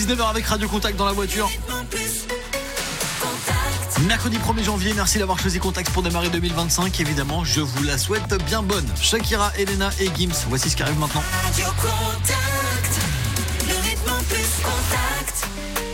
19h avec Radio Contact dans la voiture. Mercredi 1er janvier, merci d'avoir choisi Contact pour démarrer 2025. Évidemment, je vous la souhaite bien bonne. Shakira, Elena et Gims, voici ce qui arrive maintenant. Radio Contact, le rythme en plus Contact.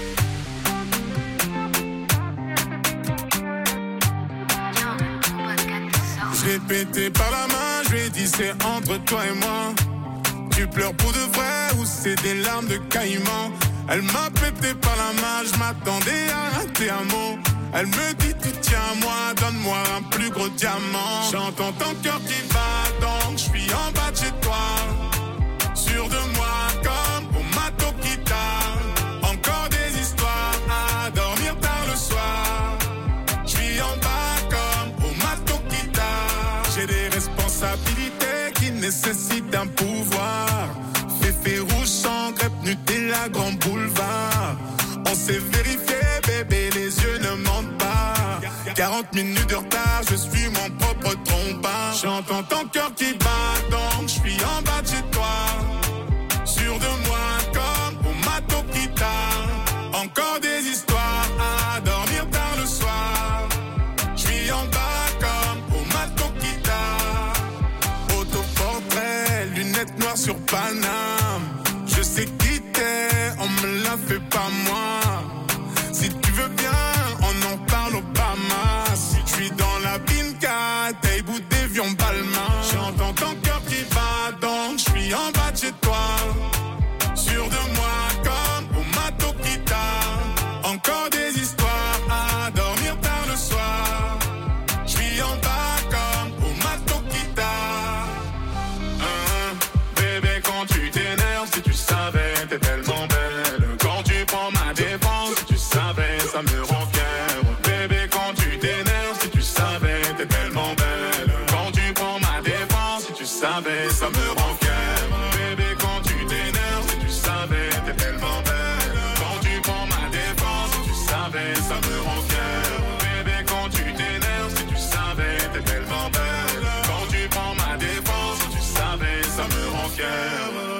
Je l'ai pété par la main, je lui ai dit c'est entre toi et moi. Tu pleures pour de vrai ou c'est des larmes de caïman? Elle m'a pété par la main, je m'attendais à rater un mot. Elle me dit tu tiens à moi, donne-moi un plus gros diamant. J'entends ton cœur qui bat donc je suis en bas de chez toi. Sûr de moi comme au mato qui t'a. Encore des histoires à dormir tard le soir. Je suis en bas comme au mato qui t'a. J'ai des responsabilités qui nécessitent un pouvoir. Féfé rouge sans crêpe Nutella grand boulevard. On s'est vérifié bébé, les yeux ne mentent pas. 40 minutes de retard, je suis mon propre trompeur. J'entends ton cœur qui bat donc je suis en bas de chez toi. Sûr de moi comme au mato qui t'a. Encore des histoires à dormir tard le soir. Je suis en bas comme au mato qui t'a. Autoportrait, lunettes noires sur Paname. Je sais qui t'es, on me l'a fait pas moi. Si tu veux bien, on en parle au Bahamas. Je suis dans la Binka, t'es bout d'avion Balmain. J'entends ton cœur qui bat donc je suis en bas de chez toi. Sûr de moi comme au mato qui t'a. Encore des histoires à dormir tard le soir. Je suis en bas comme au mato qui t'a. Bébé quand tu t'énerves, si tu savais, t'es tellement belle. Quand tu prends ma défense, si tu savais, ça me rend fier. Bébé quand tu t'énerves, si tu savais, t'es tellement belle. Quand tu prends ma défense, si tu savais, ça me rend fier. Bébé quand tu t'énerves, si tu savais, t'es tellement belle. Quand tu prends ma défense, si tu savais, ça me rend fier. Bébé quand tu t'énerves, si tu savais, t'es tellement belle. Quand tu prends ma défense, si tu savais, ça me rend fier.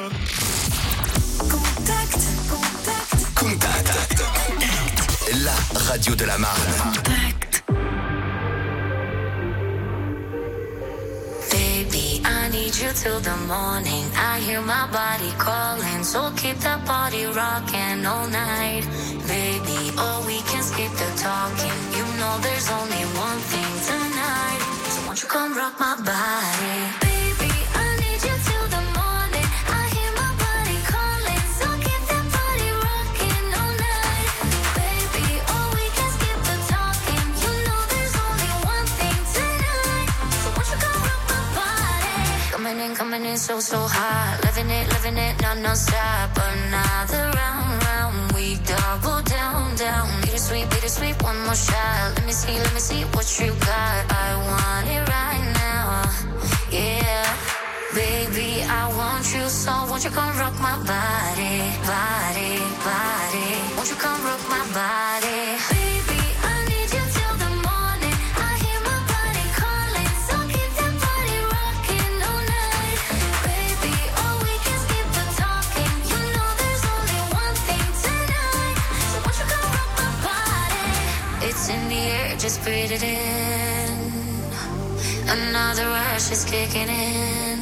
Contact, la radio de la Marne. Baby, I need you till the morning. I hear my body calling, so keep that body rocking all night. Baby, oh, we can skip the talking. You know there's only one thing tonight. So won't you come rock my body? Baby, I need you till the morning. I hear my body calling, so keep that body rocking all night. Baby, oh, we can skip the talking. You know there's only one thing tonight. So won't you come rock my body? Coming in so hot. Living it, no stop. Another round, we double down. Bittersweet, one more shot. Let me see what you got. I want it right now, yeah. Baby, I want you, so won't you come rock my body. Won't you come rock my body? Baby, I need you till the morning. I hear my body calling, so keep that body rocking all night. Baby, oh, we can skip the talking. You know there's only one thing tonight. So won't you come rock my body? It's in the air, just breathe it in. Another rush is kicking in.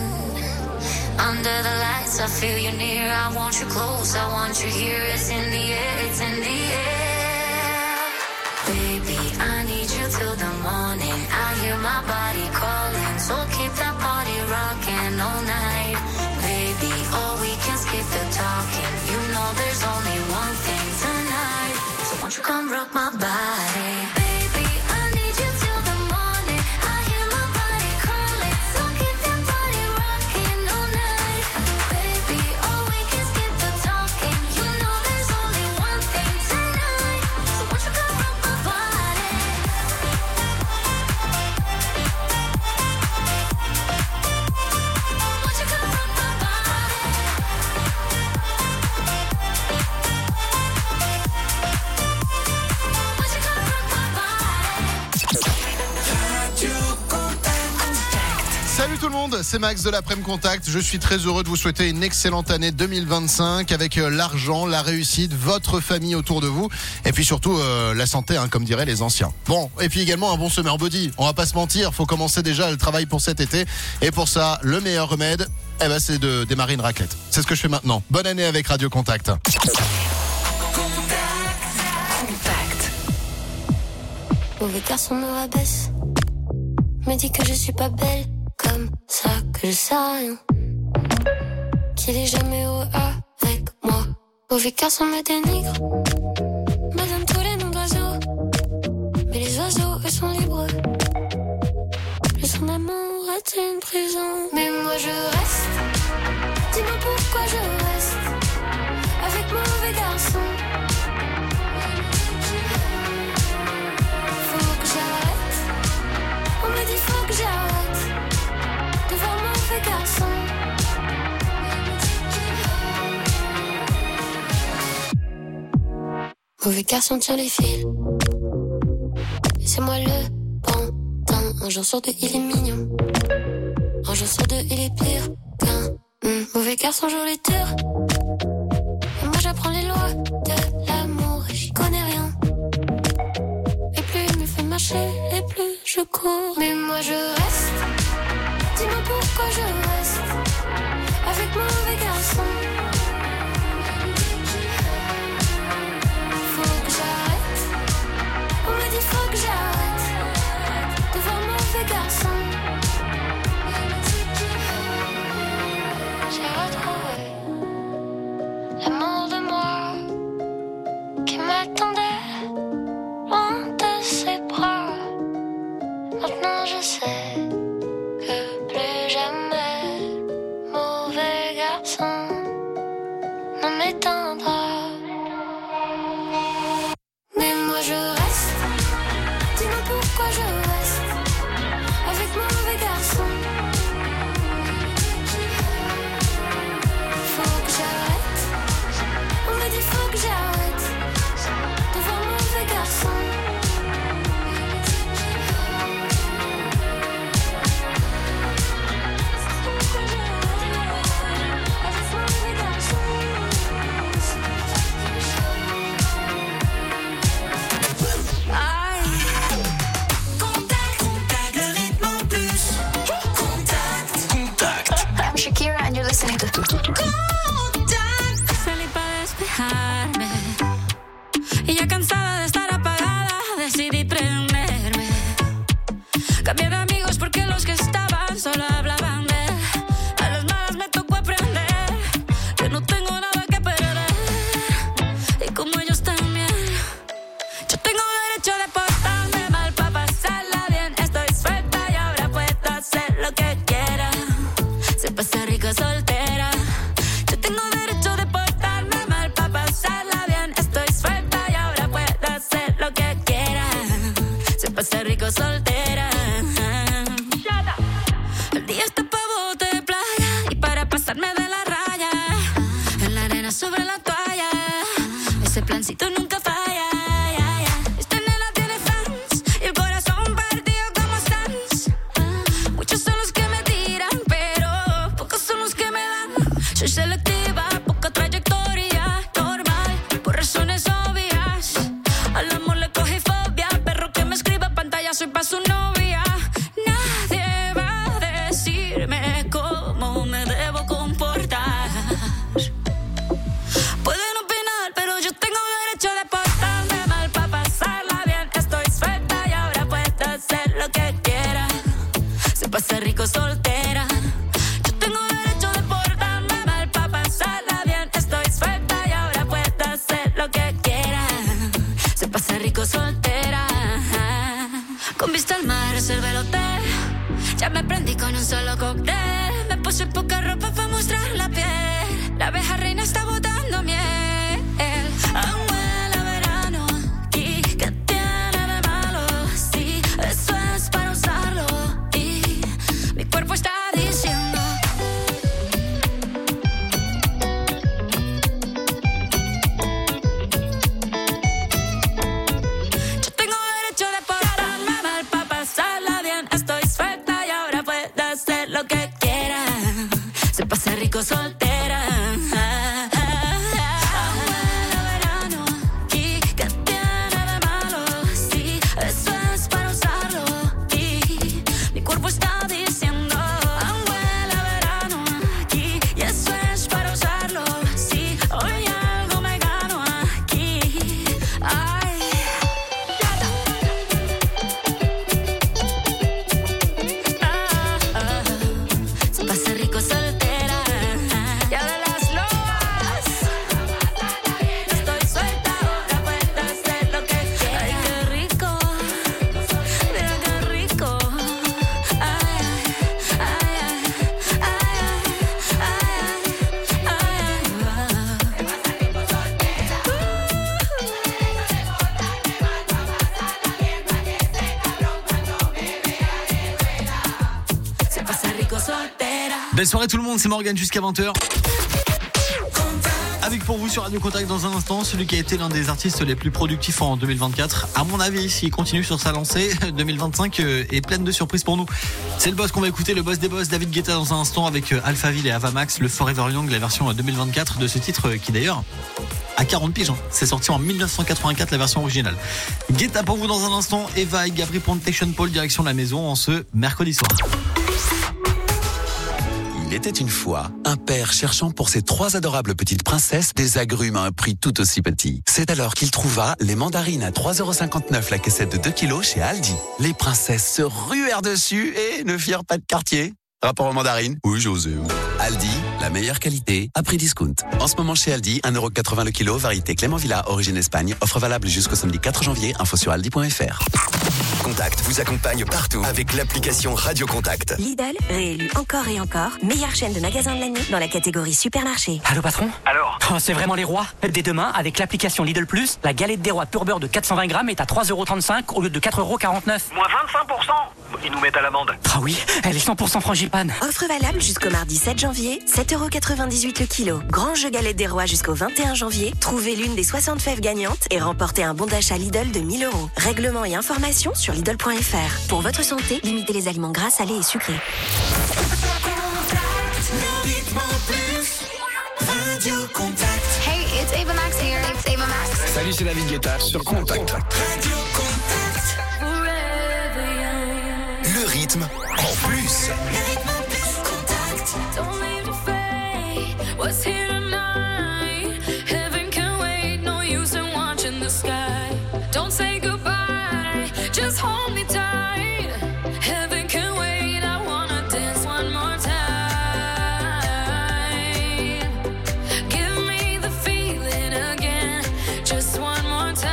Under the lights, I feel you near. I want you close, I want you here. It's in the air, it's in the air. Baby, I need you till the morning. I hear my body calling, so keep that body rocking all night. Baby, oh, we can skip the talking. You know there's only one thing tonight. So won't you come rock my body? Baby, I need you till the morning. I hear my body calling, so keep that body rocking all night. Baby, oh, we can skip the talking. You know there's only one thing tonight. So won't you come rock my body? Won't you come rock my body? Won't you come rock Salut tout le monde, c'est Max de l'Après-midi Contact. Je suis très heureux de vous souhaiter une excellente année 2025 avec l'argent, la réussite, votre famille autour de vous et puis surtout la santé, comme diraient les anciens. Bon, et puis également un bon summer body. On va pas se mentir, faut commencer déjà le travail pour cet été et pour ça, le meilleur remède, c'est de démarrer une raclette. C'est ce que je fais maintenant. Bonne année avec Radio Contact. Mauvais garçon me rabaisse, me dit que je suis pas belle, comme ça que je sais rien, qu'il est jamais heureux avec moi. Mauvais garçon me dénigre, me donne tous les noms d'oiseaux, mais les oiseaux eux sont libres. Plus son amour est une prison, mais moi je reste. Dis-moi pourquoi je reste avec mauvais garçon. On me dit faut que j'arrête de voir mauvais garçon. Mauvais garçon tire les fils, et c'est moi le pantin. Un jour sur deux il est mignon, un jour sur deux il est pire qu'un mauvais garçon joue les tours. Et moi j'apprends les lois de l'amour et j'y connais rien. Et plus il me fait marcher et plus je cours, mais moi je reste. Dis-moi pourquoi je reste avec mauvais garçon. Faut que j'arrête. On me dit faut que j'arrête de voir mauvais garçon. J'ai retrouvé l'amour de moi qui m'attendait loin de ses bras. Maintenant je sais que plus jamais mauvais garçon ne m'éteindra. Mais moi je reste. Dis-moi pourquoi je reste avec mauvais garçon. Faut que j'arrête. On me dit faut que j'arrête de voir mauvais garçon. I'm Shakira and you're listening to Salí para despejarme y ya cansada de estar apagada decidí prenderme. Cambié de amigos porque los que estaban solo hablaban de él. A las malas me tocó aprender que no tengo nada que perder y como ellos también. Yo tengo derecho de portarme mal para pasarla bien. Estoy suelta y ahora puedo hacer lo que quiera. Se pasa rico soltera. Yo tengo derecho de portarme mal para pasarla bien. Estoy suelta y ahora puedo hacer lo que quiera. Se pasa rico soltera. El día está pa' bote de playa y para pasarme de la raya. En la arena sobre la toalla. Ese plancito nunca falla. Esta nena tiene fans y el corazón partido como Sans. Muchos son los que me tiran, pero pocos son los que me dan. Soy selectiva, poca trayectoria, normal, por razones obvias. Al amor le cogí fobia, perro que me escriba pantalla, soy pa' su novia. Nadie va a decirme cómo me debo comportar. Pueden opinar, pero yo tengo derecho de portarme mal para pasarla bien. Estoy suelta y ahora puedo hacer lo que quiera. Se pasa rico soltera. Yo tengo derecho de portarme mal para pasarla bien. Estoy suelta y ahora puedo hacer lo que quiera. Se pasa rico soltera. Con vista al mar reservé el hotel. Ya me prendí con un solo cóctel. Me puse poca ropa para mostrar la piel. La abeja reina está botando miel. Aún huele a verano. ¿Y qué tiene de malo? Sí, eso es para usarlo. Y mi cuerpo está diciendo yo tengo derecho de portarme mal para pasarla bien. Estoy suelta y ahora puedo hacer lo rico soltera. Belle soirée tout le monde, c'est Morgane jusqu'à 20h. Avec pour vous sur Radio Contact dans un instant, celui qui a été l'un des artistes les plus productifs en 2024. À mon avis, s'il continue sur sa lancée, 2025 est pleine de surprises pour nous. C'est le boss qu'on va écouter, le boss des boss, David Guetta dans un instant avec Alphaville et Avamax, le Forever Young, la version 2024 de ce titre qui d'ailleurs a 40 piges. C'est sorti en 1984 la version originale. Guetta pour vous dans un instant, Eva et Gabri Protection Paul direction la maison en ce mercredi soir. Il était une fois un père cherchant pour ses 3 adorables petites princesses des agrumes à un prix tout aussi petit. C'est alors qu'il trouva les mandarines à 3,59€ la caissette de 2 kilos chez Aldi. Les princesses se ruèrent dessus et ne firent pas de quartier. Rapport aux mandarines? Oui, j'ose. Aldi, la meilleure qualité à prix discount. En ce moment chez Aldi, 1,80€ le kilo, variété Clément Villa, origine Espagne. Offre valable jusqu'au samedi 4 janvier. Info sur aldi.fr. Contact vous accompagne partout avec l'application Radio Contact. Lidl, réélu encore et encore, meilleure chaîne de magasins de l'année dans la catégorie supermarché. Allô patron? Alors C'est vraiment les rois. Dès demain, avec l'application Lidl Plus, la galette des rois pur beurre de 420 grammes est à 3,35€ au lieu de 4,49€. Moins 25%? Ils nous mettent à l'amende. Ah oui, elle est 100% frangipane. Offre valable jusqu'au mardi 7 janvier, 7,98€ le kilo. Grand jeu galette des rois jusqu'au 21 janvier, trouvez l'une des 60 fèves gagnantes et remportez un bon d'achat Lidl de 1 000€. Règlement et informations sur Lidl.fr. Pour votre santé, limitez les aliments gras, salés et sucrés. Le rythme en plus. Radio Contact. Hey, it's Ava Max here. It's Ava Max. Salut, c'est David Guetta sur Contact. Radio Contact. Le rythme en plus. Le rythme en plus. Contact. Don't leave the fate. What's here tonight? Heaven can wait. No use in watching the sky. Don't say goodbye. Just hold me tight. Heaven can wait. I wanna dance one more time. Give me the feeling again. Just one more time.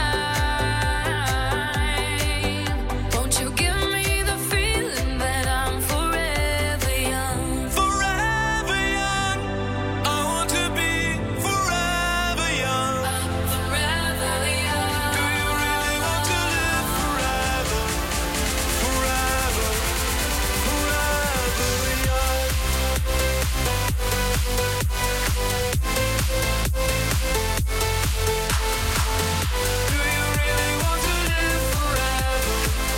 Won't you give me the feeling that I'm forever young? Forever young. I want to be forever young. Forever young. Do you really want to live forever? Forever, forever young. Do you really want to live forever?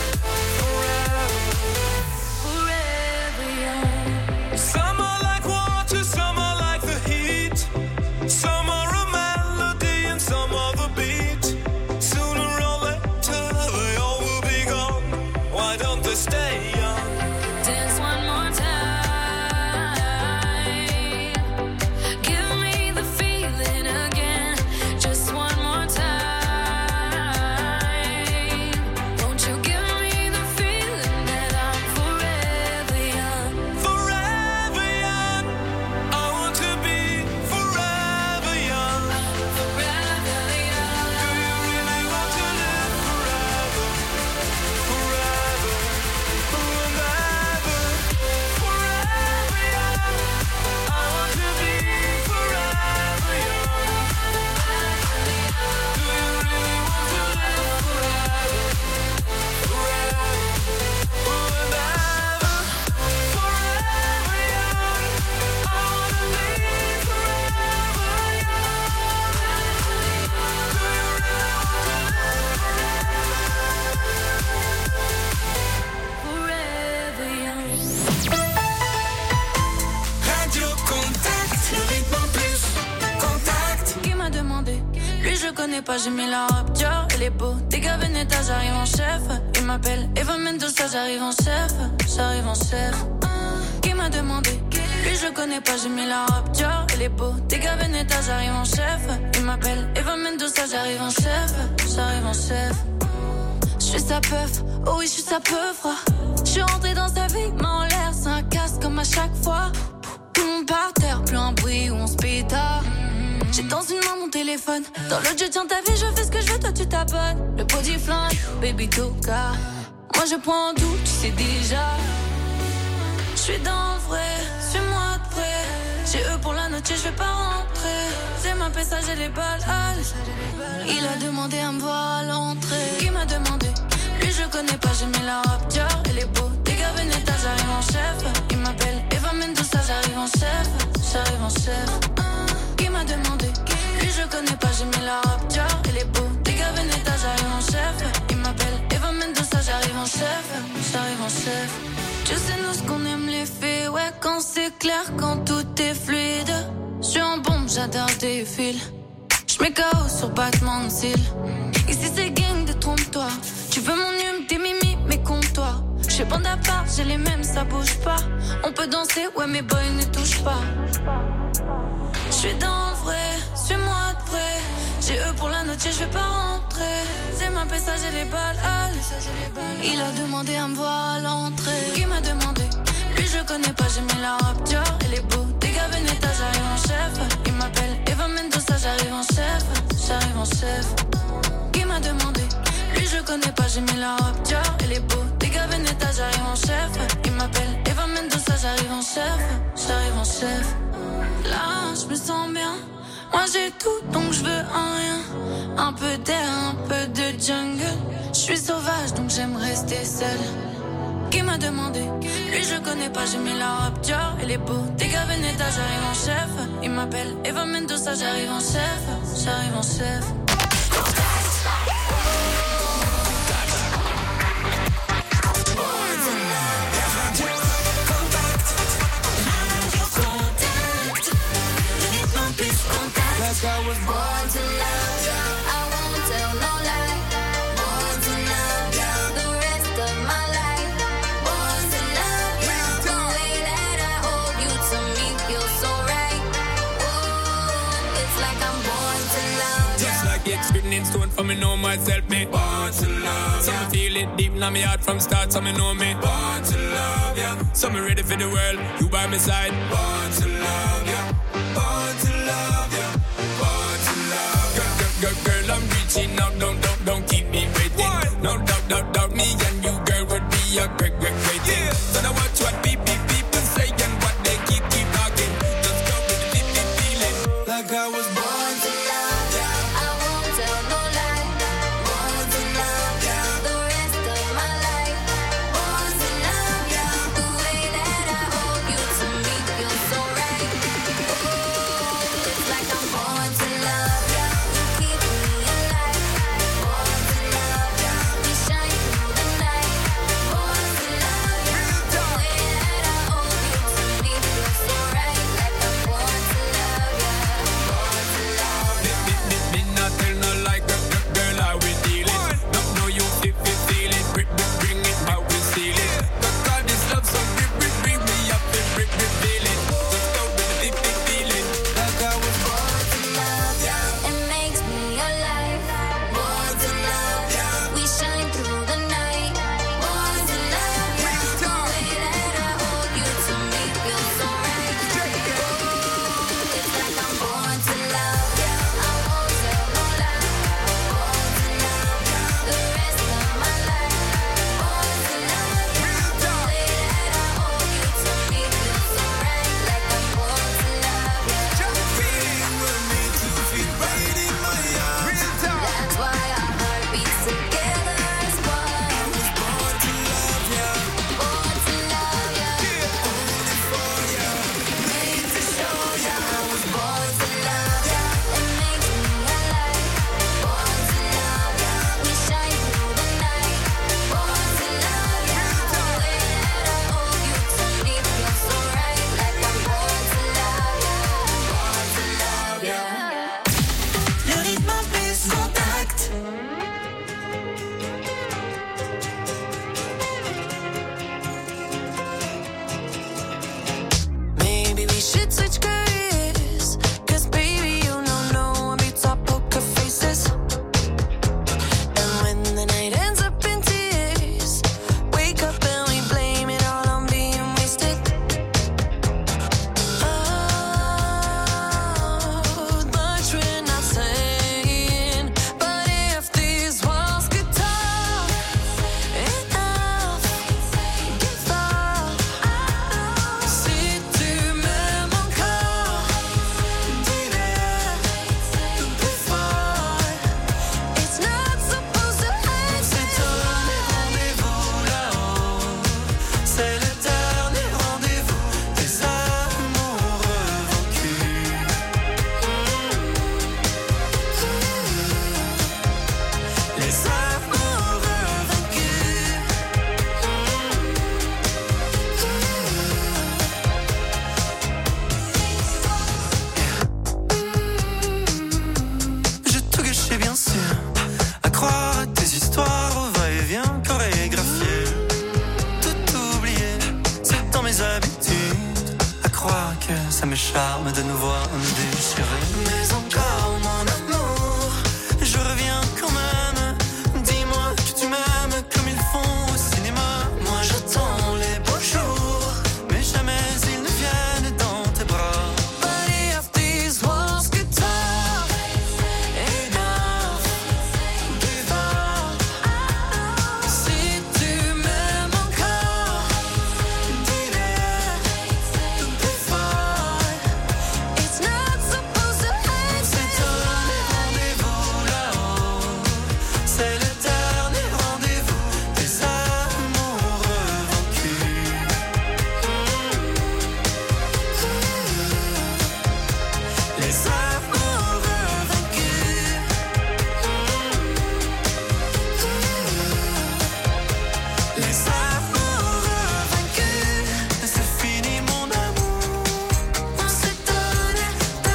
Forever. Forever young. Some are like water, some are like the heat. Some are a melody and some are the beat. Sooner or later they all will be gone. Why don't they stay young? Dance one more time. Give me the feeling again. Just one more time. Won't you give me the feeling that I'm forever young? Forever young. I want to be forever young. Forever young. Do you really want to live forever? Forever, forever, forever young. I want to be forever young. Do you really want to live forever? Forever, forever, forever young. I want to be forever young. Do you really Forever young. Radio Contact. Le rythme en plus. Contact. Qui m'a demandé? Lui je connais pas, j'ai mis la robe Dior, elle est beau. Dégâts Veneta, j'arrive en chef. Il m'appelle Eva Mendoza, j'arrive en chef. J'arrive en chef. Qui m'a demandé? Lui je connais pas, j'ai mis la robe Dior, elle est beau. Dégâts Veneta, j'arrive en chef. Il m'appelle Eva Mendoza, j'arrive en chef. J'arrive en chef. Je suis sa peuf, oh oui je suis sa peuf. Je suis rentrée dans sa vie, main en l'air, c'est un casse comme à chaque fois. Tout le monde par terre, plus un bruit où on se pétard. J'ai dans une main mon téléphone, dans l'autre je tiens ta vie, je fais ce que je veux, toi tu t'abonnes. Le body flingue, baby toka. Moi je prends tout, tu sais déjà. Je suis dans le vrai, suis-moi de près. J'ai eux pour la note, je vais pas rentrer. C'est ma paix, ça j'ai les balles. Il a demandé à me voir à l'entrée. Qui m'a demandé? Lui je connais pas, j'ai mis la robe Dior, elle est beau. Dégâts Veneta, j'arrive en chef. Il m'appelle Eva en chef, j'arrive en chef. Qui m'a demandé? Lui je connais pas, j'ai mis la rap dior. Il est beau, des gars Veneta, j'arrive en chef. Il m'appelle Eva Mendoza, j'arrive en chef, j'arrive en chef. Tu sais nous ce qu'on aime les faits, ouais quand c'est clair, quand tout est fluide. J'suis en bombe, j'adore des fils. J'mets KO sur battement de cils. Ici c'est gang, détrompe-toi. Tu veux mon hume, tes mimi, mais compte-toi. J'fais bande à part, j'ai les mêmes, ça bouge pas. On peut danser, ouais mes boys ne touchent pas. J'suis dans le vrai, suis-moi de près. J'ai eux pour la note, je vais pas rentrer. C'est ma pesta, j'ai les balles. Il a demandé à me voir à l'entrée. Qui m'a demandé? Lui je connais pas, j'ai mis la rap dior. Il est beau, des gars Veneta, j'arrive en chef. Il m'appelle Eva Mendoza, j'arrive en chef, j'arrive en chef. Qui m'a demandé? Lui je connais pas, j'ai mis la rap dior. Il est beau, des gars Veneta, j'arrive en chef. Il m'appelle Eva Mendoza, j'arrive en chef, j'arrive en chef. Là je me sens bien. Moi j'ai tout donc je veux un rien. Un peu d'air, un peu de jungle. Je suis sauvage donc j'aime rester seule. Qui m'a demandé? Lui je connais pas, j'ai mis la rap dior. Il est beau, des gars Veneta, j'arrive en chef. Il m'appelle Eva Mendoza, j'arrive en chef, j'arrive en chef. Like I was born to love ya. I won't tell no lie. Born to love ya. The rest of my life. Born to love ya. The way that I hold you to me feels so right. Ooh, it's like I'm born to love ya. Just like it's written in stone for me know myself, me born to love ya. So me feel it deep in my heart from start, so me know me born to love ya. So me ready for the world, you by my side. Born to love ya. Born to love ya. Girl, I'm reaching out, don't keep me waiting. No doubt, me and you, girl, would be a great thing. So now watch what people say and what they keep talking. Just go with the deep feeling. Like I was born to love ya. I won't tell no lie. Born to love ya. The rest of my life. Born to love ya. The way that I hold you to me feels so right. Ooh, it's like I'm born to love ya. Si tu m'aimes encore croire que ça me charme de nous voir nous déchirer. Mais encore mon amour, je reviens quand même. Dis-moi que tu m'aimes comme ils font au cinéma. Moi j'attends les beaux jours, mais jamais ils ne viennent dans tes bras. Body of these walls que t'as enough, give up. Si tu m'aimes encore, dis-le plus fort. It's not supposed to end. C'est donné rendez-vous là-haut. C'est le dernier rendez-vous des amoureux vaincus. Les amoureux vaincus. Les amoureux vaincus. C'est fini mon amour. On s'est donné.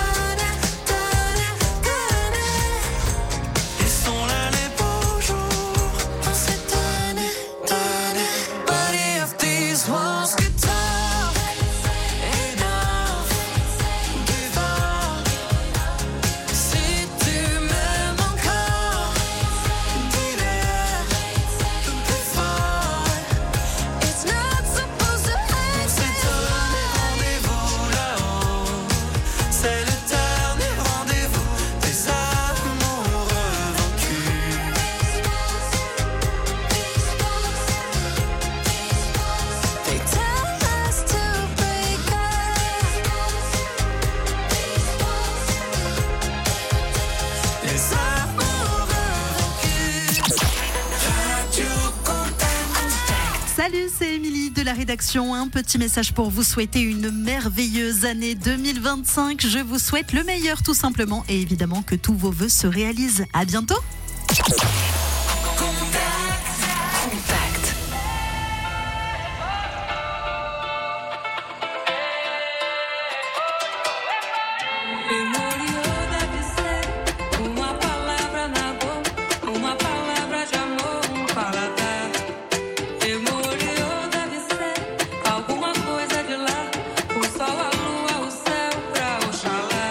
Ils sont là les beaux jours. On s'est donné. Body of these walls que t'as enough, give up. Si tu m'aimes encore, dis-le plus fort. It's not supposed to end. C'est donné rendez-vous là-haut. C'est le dernier rendez-vous des amoureux vaincus. They tell us to break up. Les amoureux vaincus. Radio Contact. Salut, c'est Émilie de la rédaction. Un petit message pour vous souhaiter une merveilleuse année 2025. Je vous souhaite le meilleur tout simplement et évidemment que tous vos vœux se réalisent. À bientôt. Demorou, deve ser uma palavra na boca, uma palavra de amor, paladar. Demorou, deve ser alguma coisa de lá, o sol, a lua, o céu pra Oxalá.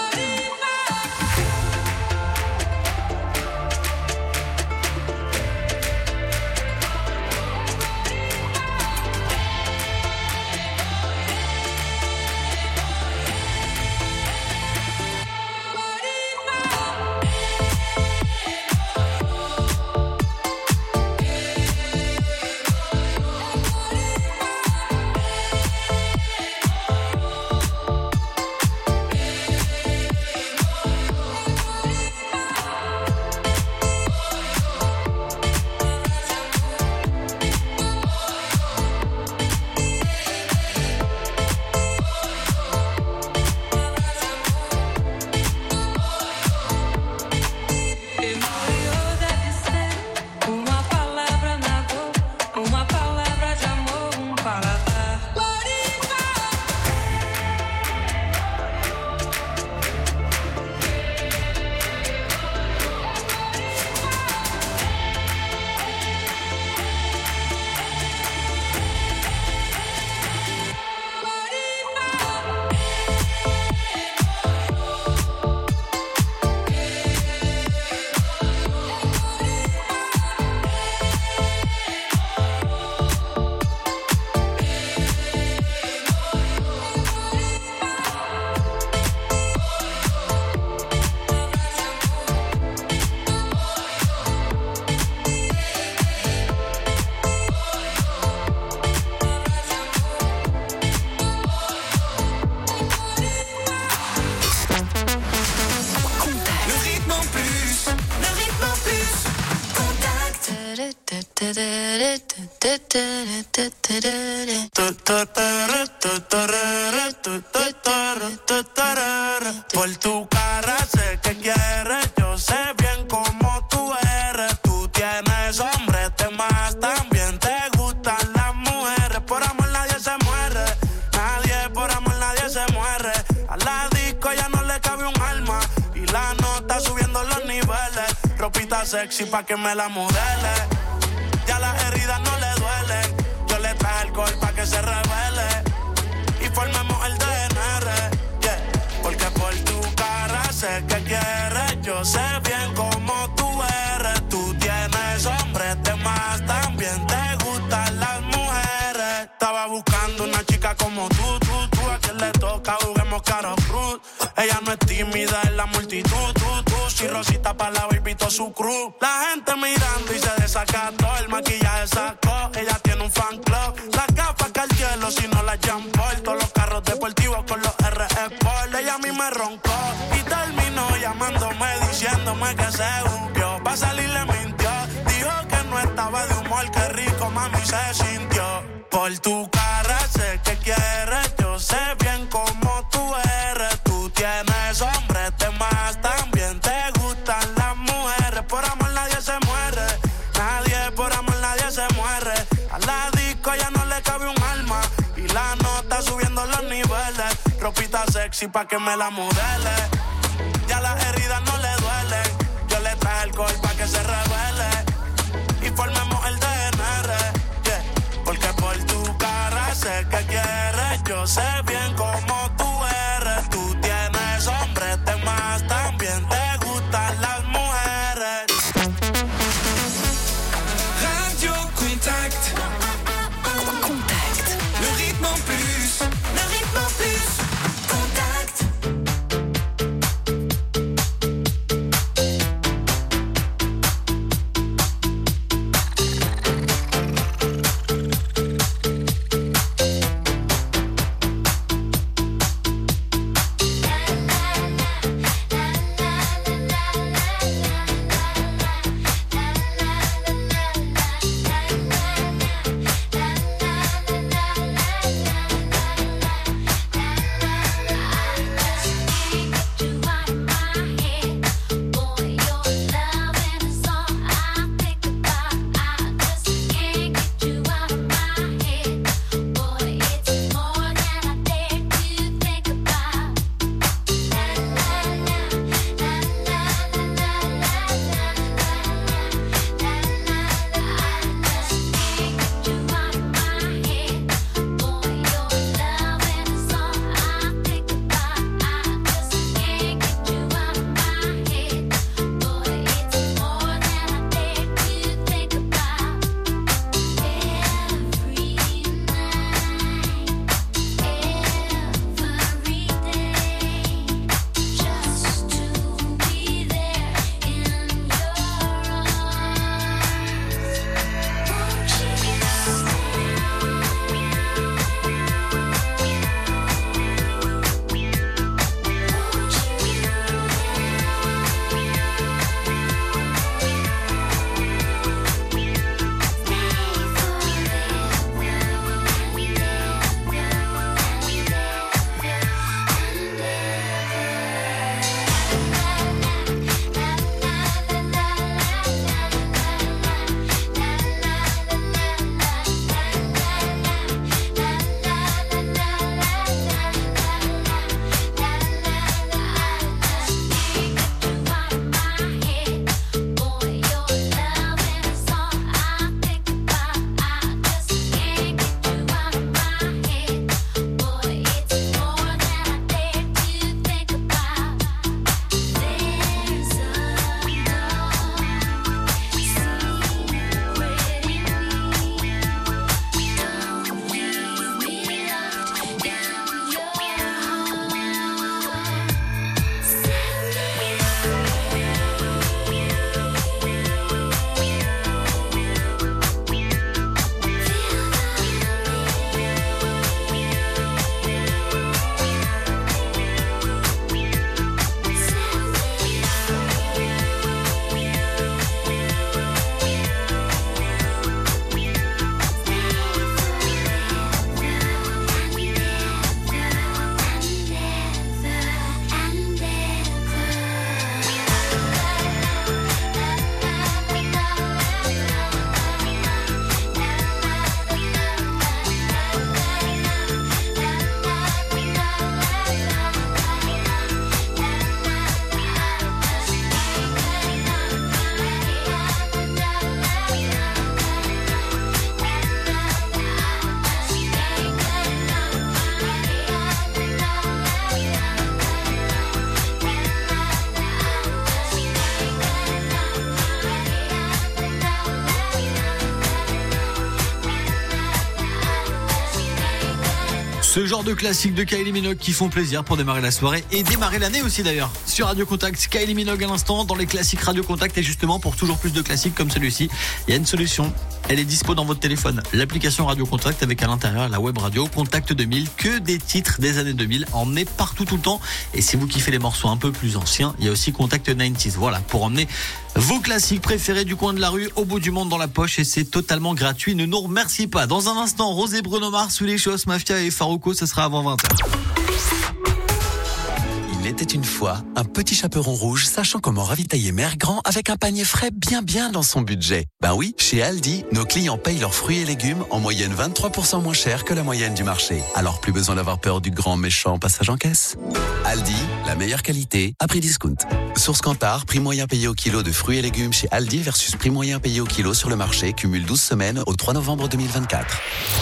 Por tu cara sé que quieres, yo sé bien cómo tú eres. Tú tienes hombres de más, también te gustan las mujeres. Por amor nadie se muere, nadie, por amor nadie se muere. A la disco ya no le cabe un alma y la nota subiendo los niveles. Ropita sexy pa' que me la modele, ya las heridas no le duelen. Yo le traje alcohol pa' que se revele y formemos el una chica como tú. A quien le toca, juguemos cara cruz. Ella no es tímida en la multitud. Si Rosita pa' la baby, todo su crew. La gente mirando y se desacató. El maquillaje sacó, ella tiene un fan club. Las gafas Cartier, si no las Jean Paul. Todos los carros deportivos con los RS Sport. Ella a mí me roncó y terminó llamándome, diciéndome que se buqueó. Pa' salir le mintió, dijo que no estaba de humor. Qué rico mami se sintió. Por tu cara sé que quieres, yo sé bien cómo tú eres. Tú tienes hombres de más, también te gustan las mujeres. Por amor nadie se muere, por amor nadie se muere. A la disco ya no le cabe un alma y la nota subiendo los niveles. Ropita sexy pa' que me la modele, ya las heridas no le duelen. Yo le traje alcohol pa' que se revele y formemos el DNR, yeah. Porque por tu cara sé que quieres, yo sé bien cómo tú eres. Tú tienes hombres de más, también te gustan las mujeres. Radio Contact. Le rythme en plus. Le rythme en plus. Contact. Ce genre de classiques de Kylie Minogue qui font plaisir pour démarrer la soirée et démarrer l'année aussi d'ailleurs. Sur Radio Contact, Kylie Minogue à l'instant dans les classiques Radio Contact, et justement pour toujours plus de classiques comme celui-ci, il y a une solution. Elle est dispo dans votre téléphone. L'application Radio Contact avec à l'intérieur la web radio Contact 2000, que des titres des années 2000, emmenés partout tout le temps. Et si vous kiffez les morceaux un peu plus anciens, il y a aussi Contact 90s. Voilà, pour emmener vos classiques préférés du coin de la rue au bout du monde dans la poche, et c'est totalement gratuit. Ne nous remercie pas. Dans un instant, Rosé Bruno Mars, sous les choses Mafia et Farouko, ce sera avant 20h. Il était une fois un petit chaperon rouge sachant comment ravitailler Mère Grand avec un panier frais bien dans son budget. Ben oui, chez Aldi, nos clients payent leurs fruits et légumes en moyenne 23% moins cher que la moyenne du marché. Alors plus besoin d'avoir peur du grand méchant passage en caisse. Aldi, la meilleure qualité à prix discount. Source Kantar, prix moyen payé au kilo de fruits et légumes chez Aldi versus prix moyen payé au kilo sur le marché, cumule 12 semaines au 3 novembre 2024.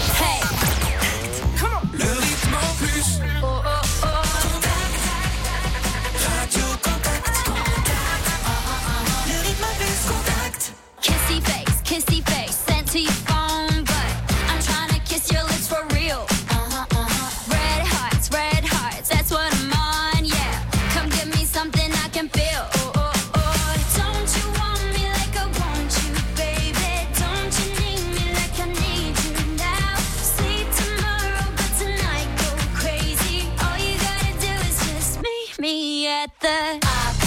Le rythme en plus. Radio Contact. Le rythme en plus. Contact. Kissy face, sent to your phone, but I'm trying to kiss your lips for real. Red hearts, that's what I'm on, yeah. Come give me something I can feel. Don't you want me like I want you, baby? Don't you need me like I need you now? Sleep tomorrow, but tonight go crazy. All you gotta do is just meet me at the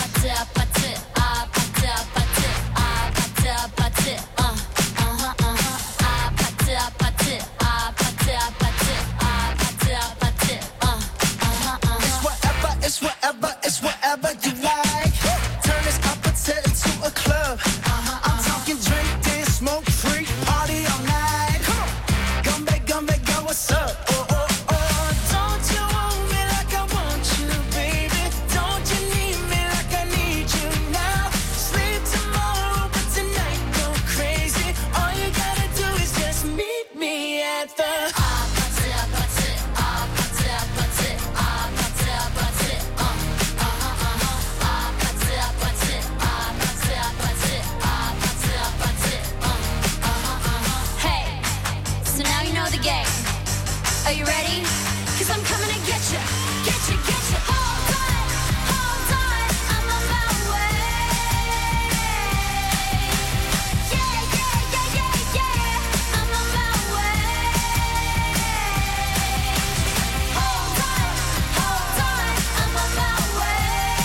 It's whatever you like. Turn this opposite into a club. I'm talking drink, dance, smoke, free, party all night. Come back, girl, what's up? Don't you want me like I want you, baby? Don't you need me like I need you now? Sleep tomorrow, but tonight go crazy. All you gotta do is just meet me at the Are you ready? 'Cause I'm coming to get you. Hold on, I'm on my way. Yeah, I'm on my way. Hold on, I'm on my way.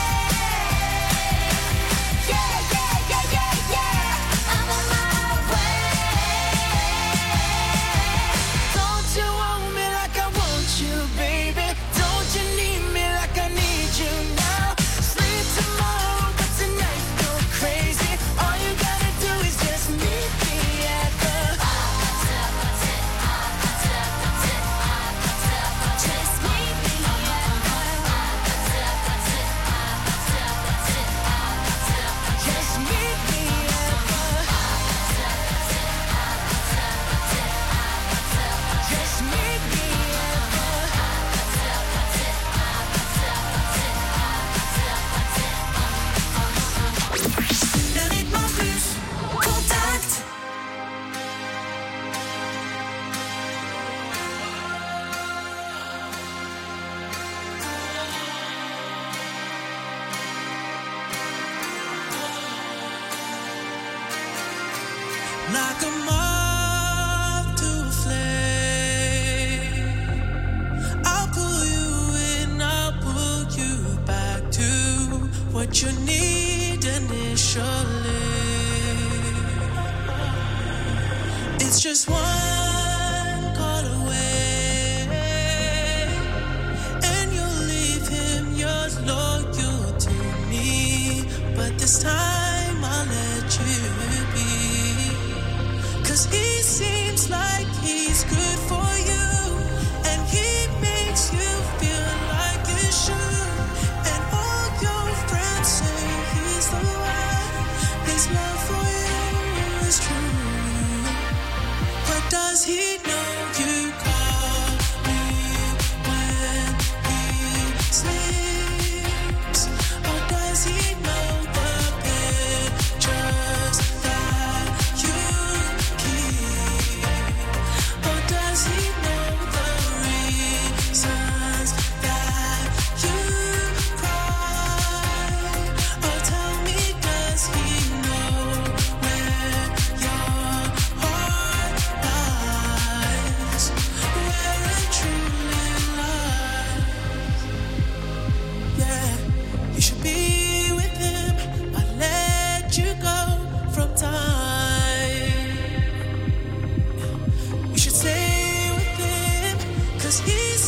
Yeah, I'm on my way. Don't you want me like I want you, baby? Don't you need me like I need you now? Sleep tomorrow, but tonight go crazy. All you gotta do is just meet me at the Just meet me Just meet me at the Just meet me Le rythme en plus. Contact. like a moth to a flame. I'll pull you in, I'll pull you back to what you need initially. It's just one call away, and you'll leave him yours loyal to me. But this time I'll let you be. 'Cause he seems like he's good for you, and he makes you feel like you should. And all your friends say he's the one,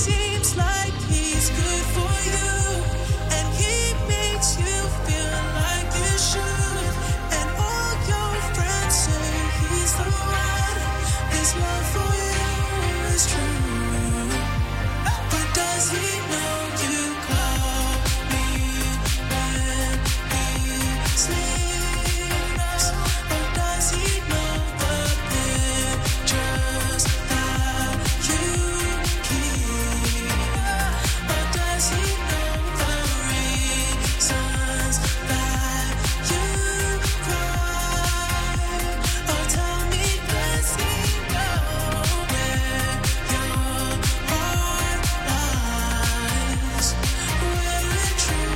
seems like he's good for you, and he makes you feel like you should. And all your friends say he's the one. His love for you is true. But does he know you call me when he sleeps? Or does he know the pictures that you keep? Or does he know the reasons that you cry? Oh, tell me, does he know where your heart lies? Where it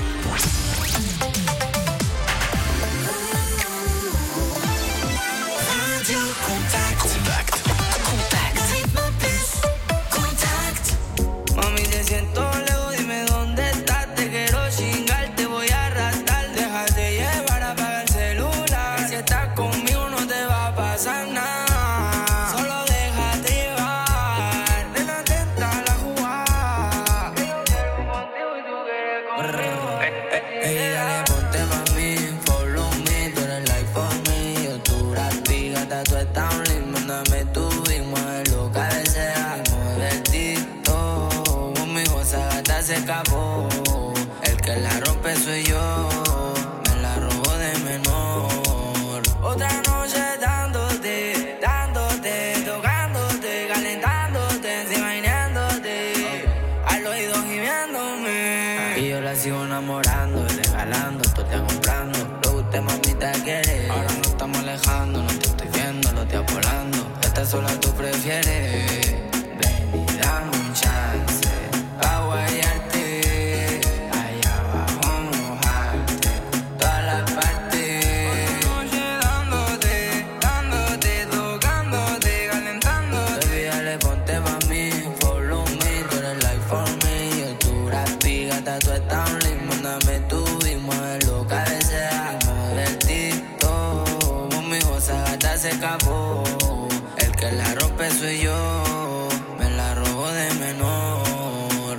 Radio Contact. Ritmo Plus. Contact. Mami, te siento lejos, dime dónde estás. Te quiero chingar, te voy a arrastrar. Déjate llevar, apaga el celular. Y si estás conmigo no te va a pasar nada. Solo déjate llevar. Ven, atenta a la jugada. Yo quiero contigo y tú quieres conmigo. Ey, dale, ponte pa' mí, follow me. Tú eres like for me. Yo tu gratis, gata, tú estás un link. Mándame tu link, mueve lo que desea. Mueve el TikTok. Conmigo esa gata se escapó. El que la rompe soy yo. Me la robó de menor. Otra noche dándote, tocándote, calentándote, encima imaginándote. Al oído gimiéndome. Y yo la sigo enamorando, regalando, tú te comprando. Lo que usted mamita quiere. Ahora no estamos alejando, no te estoy viendo, lo estoy apolando. Esta sola tú prefieres. Ven y dame un chance pa' guayarte. Allá abajo mojarte toda la parte. Noche dándote, tocándote, calentándote. Baby, dale, ponte pa' mí, follow me. Tú eres like for me. Yo tu gratis, gata, tú estás un link. Mándame tu y mueve lo que desea. Mueve el TikTok. Conmigo esa gata se escapó. El que la rompe soy yo. Me la robó de menor.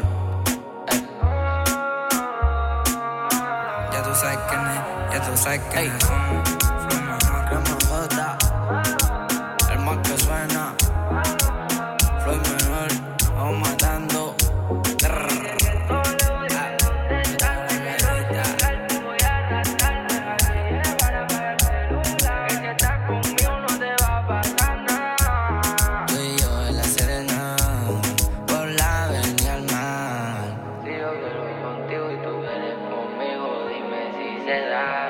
Ya tú sabes quién es, ya tú sabes quién es. Flow mejor, crema jota. El más que suena. Flow mejor, vamos matando. Tú y yo en la Serena, por la avenida al mar. Si yo quiero ir contigo y tú quieres conmigo, dime si se da.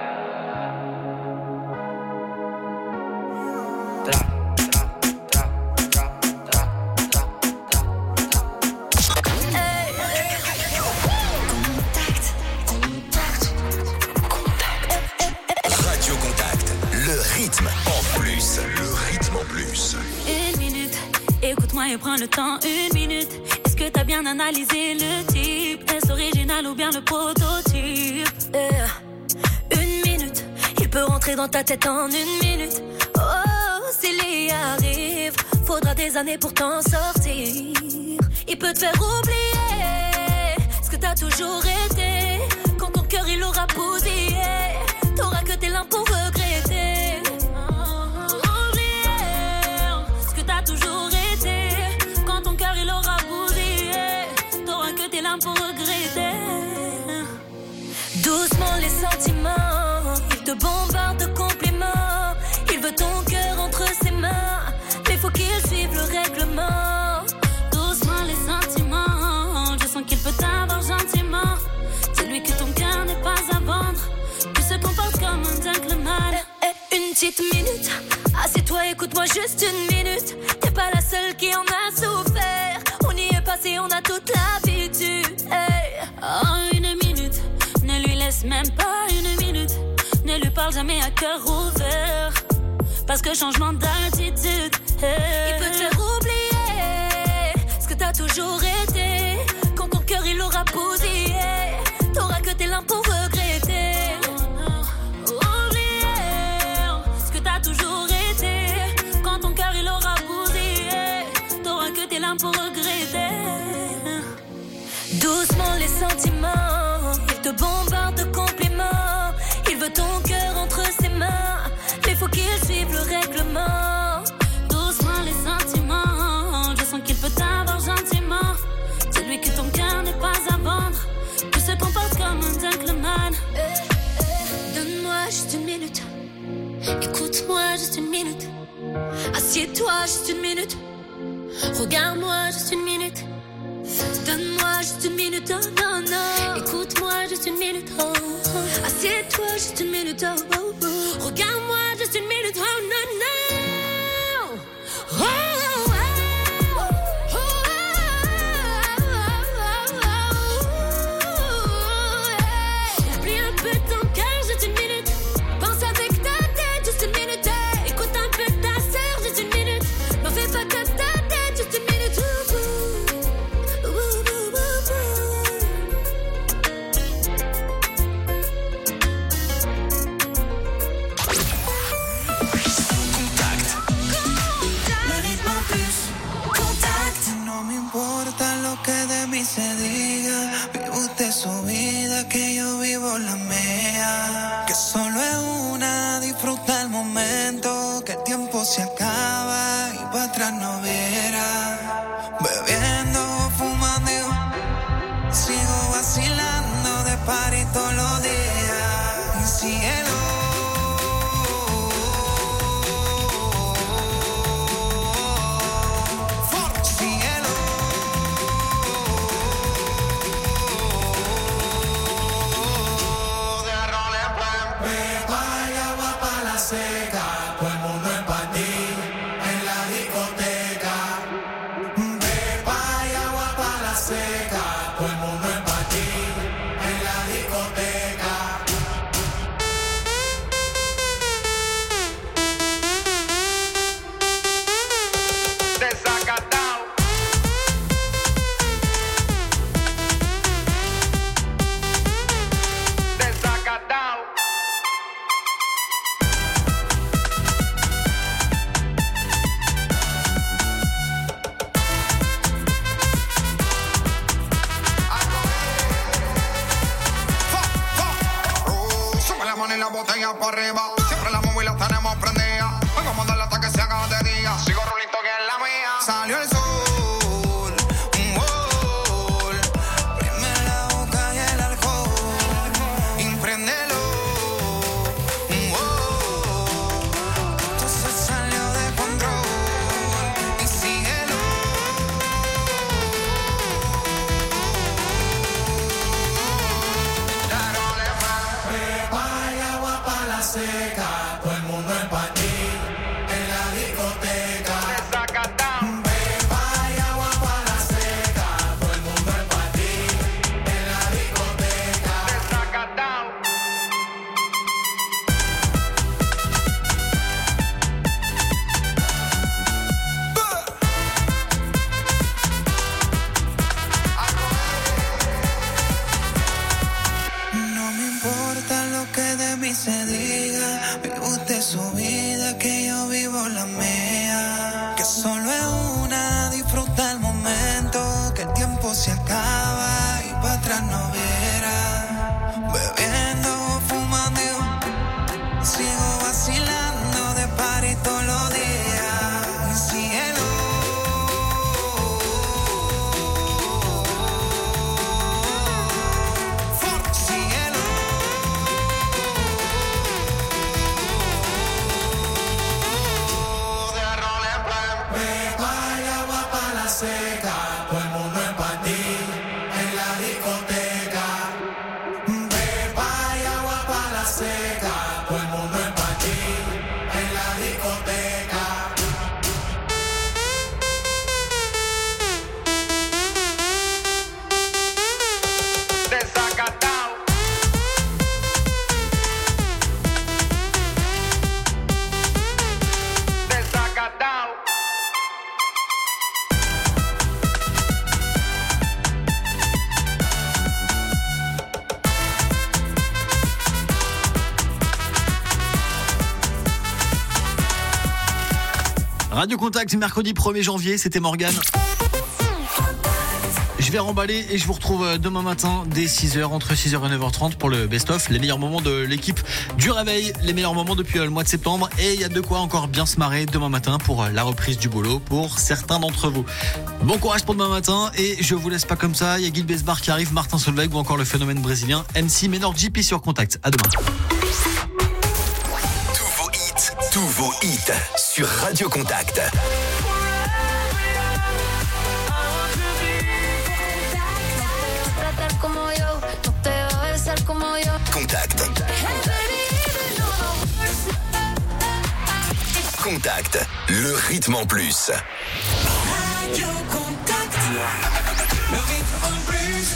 Radio Contact. Le rythme en plus. Une minute, écoute-moi et prends le temps, une minute. Est-ce que t'as bien analysé le type? Est-ce original ou bien le prototype? Une minute, il peut rentrer dans ta tête en une minute. Oh, s'il y arrive, faudra des années pour t'en sortir. Il peut te faire oublier ce que t'as toujours été. Quand ton cœur il aura bousillé, t'auras que tes larmes pour regretter. T'as toujours été. Quand ton cœur il aura bousillé, t'auras que tes larmes pour regretter. Doucement les sentiments, il te bombarde de compliments. Il veut ton cœur entre ses mains, mais faut qu'il suive le règlement. Doucement les sentiments, je sens qu'il peut t'avoir gentiment. Celui que ton cœur n'est pas à vendre, qui se comporte comme un gentleman. Une petite minute, assieds-toi, écoute-moi juste une minute. T'es pas la seule qui en a souffert. On y est passé, on a toute l'habitude. Hey. Oh, une minute, ne lui laisse même pas une minute. Ne lui parle jamais à cœur ouvert, parce que changement d'attitude, hey. Il peut te faire oublier ce que t'as toujours été. Quand ton cœur il aura bousillé, t'auras que tes larmes pour regretter. Toujours été. Quand ton cœur il aura bousillé, t'auras que tes larmes pour regretter. Doucement les sentiments, il te bombarde de compliments. Il veut ton cœur entre ses mains, mais faut qu'il suive le règlement. Doucement les sentiments, je sens qu'il peut t'avoir gentiment. Celui que ton cœur n'est pas à vendre, qui se comporte comme un gentleman. Donne-moi juste une minute, écoute-moi juste une minute. Assieds-toi juste une minute, regarde-moi juste une minute. Donne-moi juste une minute, oh non, non. Écoute-moi juste une minute, oh, oh. Assieds-toi juste une minute, oh, oh, oh. Regarde-moi juste une minute, oh non, non. Oh, oh, oh. Oublie un peu ton cœur, juste une minute. Pense avec ta tête, juste une minute. Écoute un peu ta sœur, juste une minute. N'en fais pas que ta tête, juste une minute. Se diga, vive usted su vida, que yo vivo la mía. Que solo es una, disfruta el momento, que el tiempo se acaba y para atrás no viera. Bebiendo, fumando, sigo vacilando de party todos los días. Y cielo. Salió el sol, prime la boca y el alcohol, impréndelo, esto se salió de control, y síguelo. Pepa y agua para la seca, todo el mundo en patí, en la discoteca. Se diga, vive usted su vida, que yo vivo la mía. Que solo es una, disfruta el momento, que el tiempo se acaba y para atrás no viera. Bebiendo, fumando, sigo vacilando de party todos los días. Y cielo. Seca, todo el mundo en patí, en la discoteca. Pepa y agua para la seca, todo el mundo en patí, en la discoteca. Desacatao. Desacatao. Radio Contact, mercredi 1er janvier, c'était Morgane. Je vais remballer et je vous retrouve demain matin dès 6h, entre 6h et 9h30 pour le best-of. Les meilleurs moments de l'équipe du réveil, les meilleurs moments depuis le mois de septembre. Et il y a de quoi encore bien se marrer demain matin pour la reprise du boulot pour certains d'entre vous. Bon courage pour demain matin et je vous laisse pas comme ça. Il y a Guy Besbar qui arrive, Martin Solveig ou encore le phénomène brésilien MC Menor JP sur Contact. À demain. Tous vos hits sur Radio Contact. Tratar como yo, no te va a besar como yo. Contact. Contact, le rythme en plus. Radio Contact. Le rythme en plus.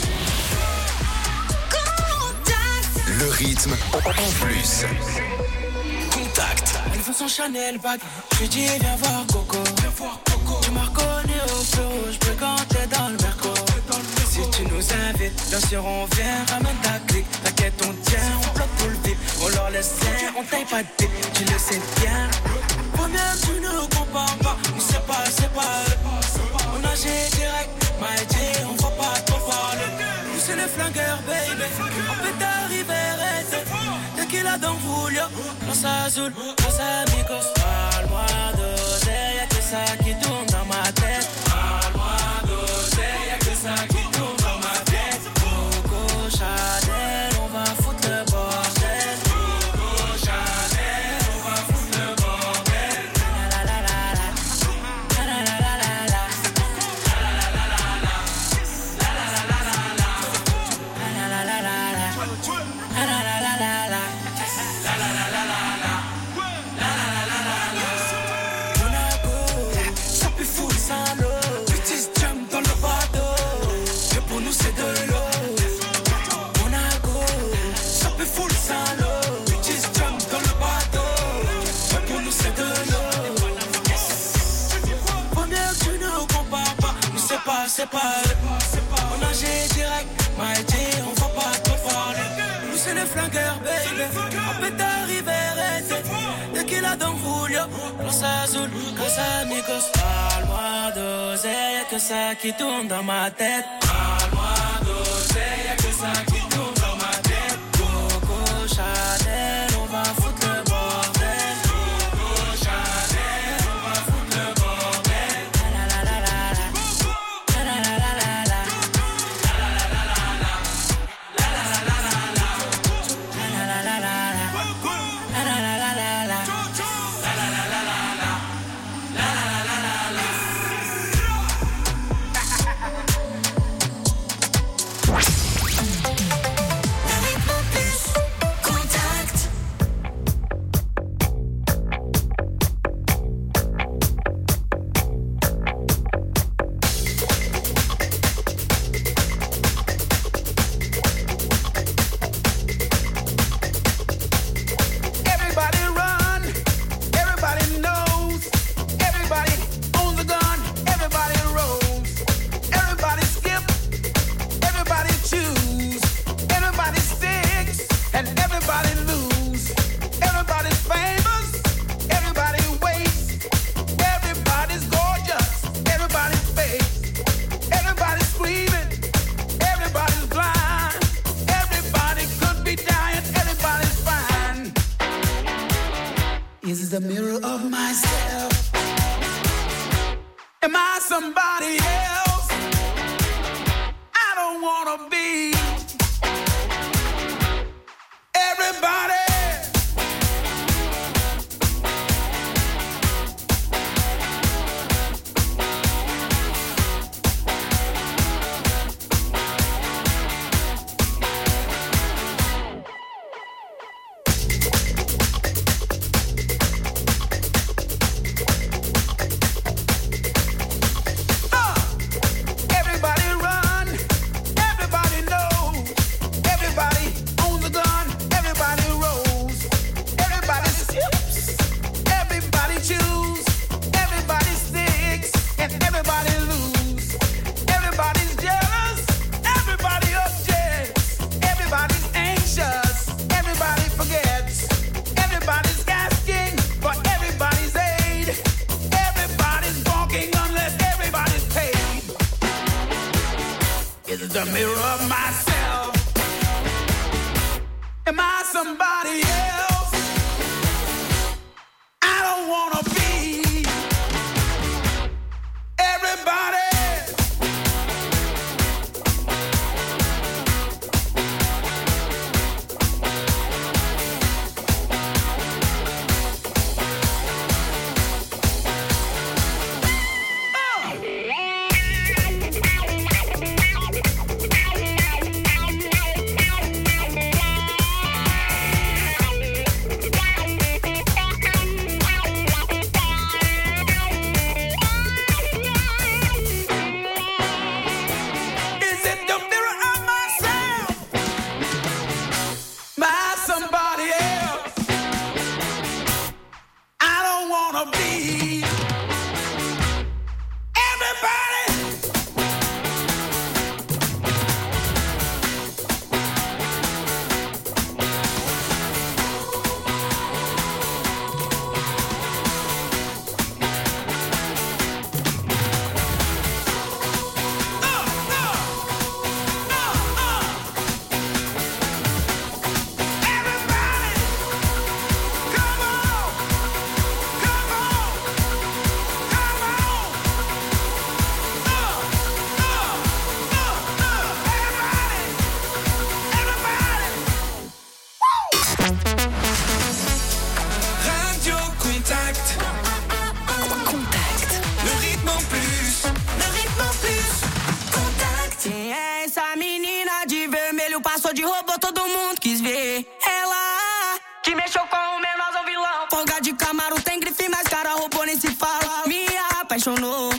Contact. Le rythme en plus. Contact. Elle veut son Chanel bag. Je lui dis viens voir Coco. Tu m'as reconnu au feu rouge, je peux quand t'es dans le Merco. Si tu nous invites, bien sûr on vient, ramène ta clique. T'inquiète on tient, on bloque tout le vide. On leur laisse faire, on taille pas de dé, tu le sais bien. Première tu ne compares pas, on sait pas, c'est pas eux. On agit direct, m'a dit on va pas trop parler. Nous c'est les flingueurs baby, on peut t'arriver arrêter. Tequila dans Julio, Los Azul, Los Amigos. Parle-moi d'oseille, y'a que ça qui tourne dans ma tête. Parle-moi d'oseille, y'a que ça qui tourne dans ma tête. Coco Chanel, on va foutre le bordel. Coco Chanel, on va foutre le bordel. La la la la la, la la la la la la, la la la la la, la la la la la, la la la la la, la la la la la la. C'est de l'eau, Monaco, ça peut full sans l'eau. Bitches jump dans le bateau, pour nous c'est de l'eau. Première tu ne compares pas, nous c'est pas eux. On agit direct, m'a dit on va pas trop parler. Nous c'est les flingueurs baby, on peut t'arriver arrêter. Tequila dans Julio, Los Azul, Los Amigos. Parle-moi d'oseille, y'a que ça qui tourne dans ma tête. Y'a que ça qui tourne dans ma tête. Coco Chanel, on va foutre le bordel. Coco Chanel, on va foutre le bordel. La la la la la, la la la la la, la la la la la, la la la la la, la la la la la, la la la la la, la la la la la, la la la la la. Is the mirror of myself. Am I somebody else? I don't wanna be. Everybody. is the mirror of myself. Am I somebody else? I don't wanna be everybody. Passou de robô, todo mundo quis ver. Ela que mexeu com o menosão vilão. Folga de Camaro tem grife, mas cara robô nem se fala. Me apaixonou.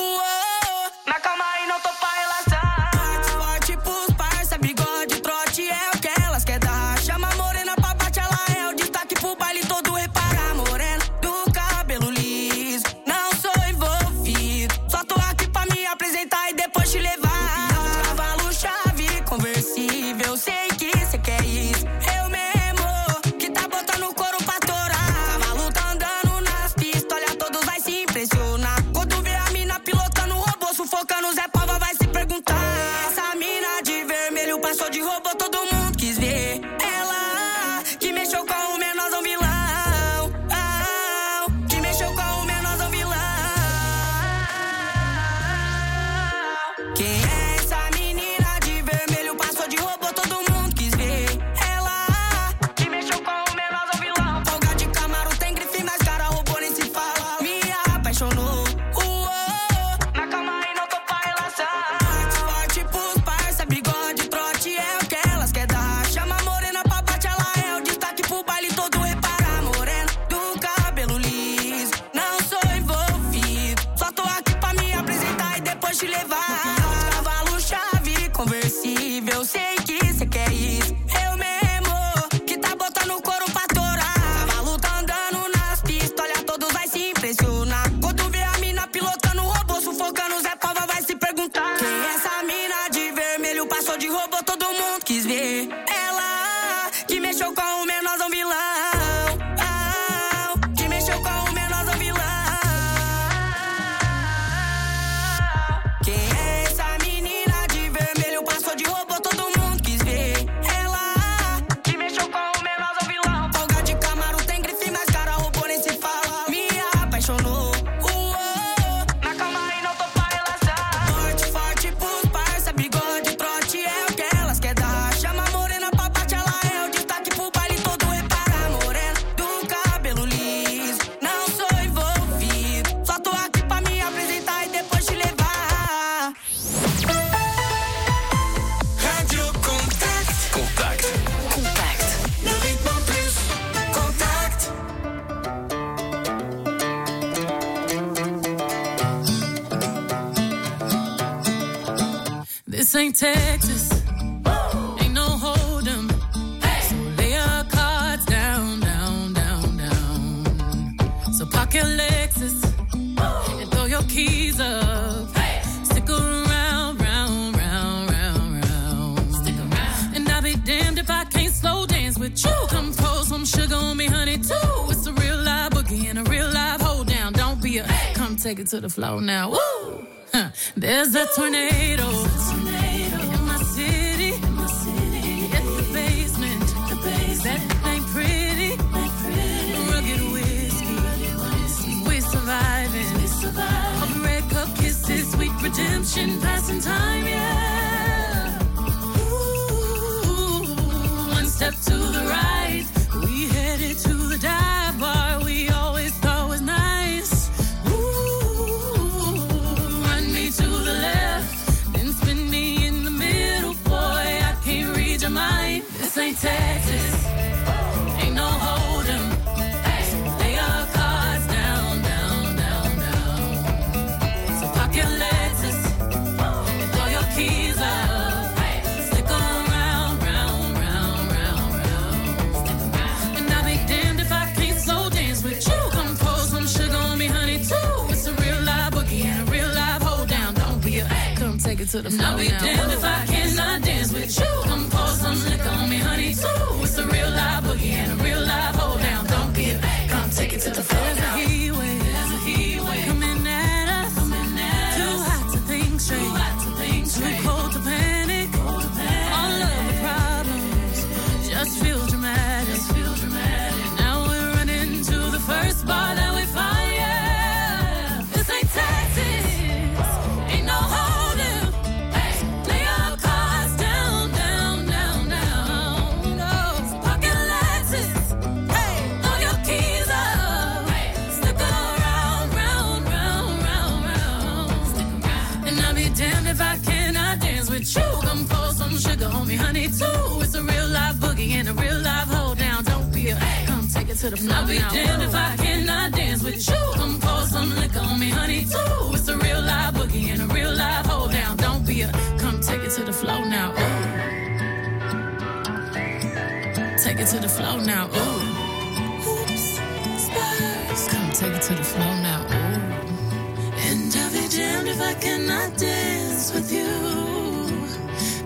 Mas calma aí, não tô pra relação. Forte pros parça, bigode, trote é o que elas quer dar. Chama a morena pra bate, ela é o destaque pro baile todo. Repara, morena do cabelo liso. Não sou envolvido, só tô aqui pra me apresentar e depois te levar. Cavalo, chave, conversível. Sei que cê quer isso. Eu mesmo que tá botando o couro pra torar. Cavalo tá andando nas pistas, olha, todos vai se impressionar. Quando vê a mina pilotando o robô, sufocando, Zé Pava vai se perguntar. Essa mina de vermelho passou de robô, todo mundo quis ver. Ela que mexeu com o menorzão vilão. Que mexeu com o menorzão vilão. Quem é essa menina de vermelho passou de robô, todo mundo quis ver. Ela que mexeu com o menorzão vilão. Folga de Camaro tem grife, mas cara robô nem se fala. Me apaixonou. Mas calma aí, não tô pra relação. Forte pros parça, bigode, trote é o que elas quer dar. Chama a morena pra bate, ela é o destaque pro baile todo. Repara, morena do cabelo liso. Não sou envolvido, só tô aqui pra me apresentar e depois te levar. Cavalo, chave, conversível. Sei que cê quer isso. Eu mesmo que tá botando o couro pra torar. Cavalo tá andando nas pistas, olha, todos vai se impressionar. Quando vê a mina pilotando o robô, sufocando, Zé Pava vai se perguntar. Quem é essa mina de vermelho passou de robô, todo mundo quis ver. Ela que mexeu com o menorzão vilão. Que mexeu com o menorzão vilão. Quem é essa menina de vermelho passou de robô, todo mundo quis ver. Ela que mexeu com o menorzão vilão. Folga de Camaro tem grife, mas cara robô nem se fala. Me apaixonou. Mas calma aí, não tô pra relação. Forte pros parça, bigode, trote é o que elas quer dar. Chama a morena pra bate, ela é o destaque pro baile todo. Repara, morena do cabelo liso. Não sou envolvido, só tô aqui pra me apresentar e depois te levar. Radio Contact. Contact. Le rythme en plus. Contact. This ain't Texas. Ain't no hold 'em. So lay your cards down, down, down, down. So park your Lexus and throw your keys up. Stick around, round, round, round, round. Stick around. And I'll be damned if I can't slow dance with you. Come pour some sugar on me, honey, too. It's a real live boogie and a real live hold down. Don't be a come take it to the floor now. Woo! Huh. There's a tornado step to the right. We headed to the dive bar we always thought was nice. Ooh, run me to the left, then spin me in the middle. Boy, I can't read your mind. This ain't Texas, ain't no hold'em. Lay our cards down, down, down, down. So park your Lexus and throw your keys up. Stick around, round, round, round, round. And I'll be damned if I can't slow dance with you. Come pour some sugar on me, honey, too. It's a real live boogie and a real live hold down. Don't be a come take it to the floor. I'll be damned if I cannot dance with you. Come pour some liquor on me, honey, too. It's a real live boogie and a real live hold down. Don't be a come take it to the floor. There's a heat wave, there's a heat wave coming at us, coming at us. Too hot to think straight, too hot to think straight. Too cold to panic, cold to panic. All of the problems just feel dramatic, just feel dramatic. Now we're running to the first bar that we find. Yeah, this ain't Texas, ain't no hold'em. Lay our cards down, down, down, down. No, pocket Lexus, throw your keys up. Stick around, round, round, round, round. And I'll be damned if I cannot dance with you. Come pour some sugar on me, honey, too. It's a real live boogie and a real live hold down. Don't be a come take it to the floor. I'll be damned if I cannot dance with you. Come pour some liquor on me, honey, too. It's a real live boogie and a real live hold down. Don't be a come take it to the floor now. Ooh. Take it to the floor now. Ooh. Oops, Spurs. Come take it to the floor now. Ooh. And I'll be damned if I cannot dance with you.